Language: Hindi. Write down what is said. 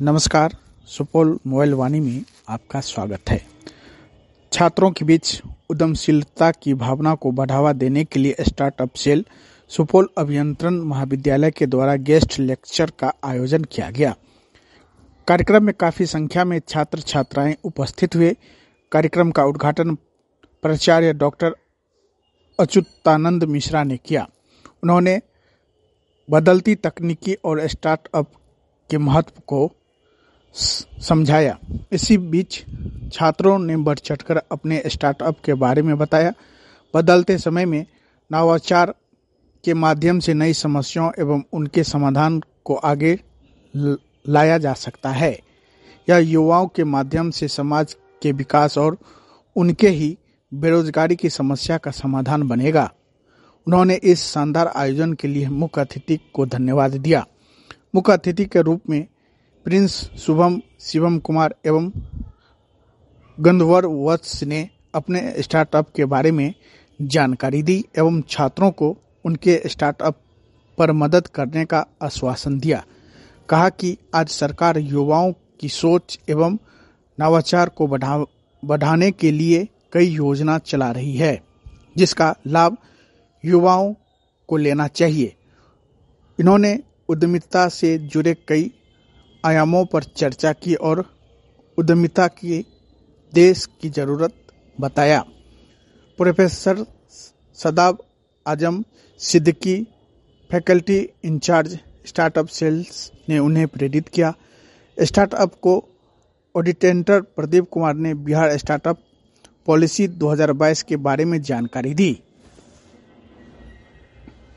नमस्कार। सुपौल मोबाइल वाणी में आपका स्वागत है। छात्रों के बीच उद्यमशीलता की भावना को बढ़ावा देने के लिए स्टार्टअप सेल सुपौल अभियंत्रण महाविद्यालय के द्वारा गेस्ट लेक्चर का आयोजन किया गया। कार्यक्रम में काफी संख्या में छात्र छात्राएं उपस्थित हुए। कार्यक्रम का उद्घाटन प्राचार्य डॉक्टर अच्युतानंद मिश्रा ने किया। उन्होंने बदलती तकनीकी और स्टार्टअप के महत्व को समझाया। इसी बीच छात्रों ने बढ़ चढ़कर अपने स्टार्टअप के बारे में बताया। बदलते समय में नवाचार के माध्यम से नई समस्याओं एवं उनके समाधान को आगे लाया जा सकता है। यह युवाओं के माध्यम से समाज के विकास और उनके ही बेरोजगारी की समस्या का समाधान बनेगा। उन्होंने इस शानदार आयोजन के लिए मुख्य अतिथि को धन्यवाद दिया। मुख्य अतिथि के रूप में प्रिंस शुभम शिवम कुमार एवं गंधर्व वत्स ने अपने स्टार्टअप के बारे में जानकारी दी एवं छात्रों को उनके स्टार्टअप पर मदद करने का आश्वासन दिया। कहा कि आज सरकार युवाओं की सोच एवं नवाचार को बढ़ाने के लिए कई योजना चला रही है, जिसका लाभ युवाओं को लेना चाहिए। इन्होंने उद्यमिता से जुड़े कई आयामों पर चर्चा की और उद्यमिता की देश की जरूरत बताया। Professor Sadab Azam Siddiqui, faculty incharge startup cells ने उन्हें प्रेरित किया। स्टार्टअप को ऑडिटेटर प्रदीप कुमार ने बिहार स्टार्टअप पॉलिसी 2022 के बारे में जानकारी दी।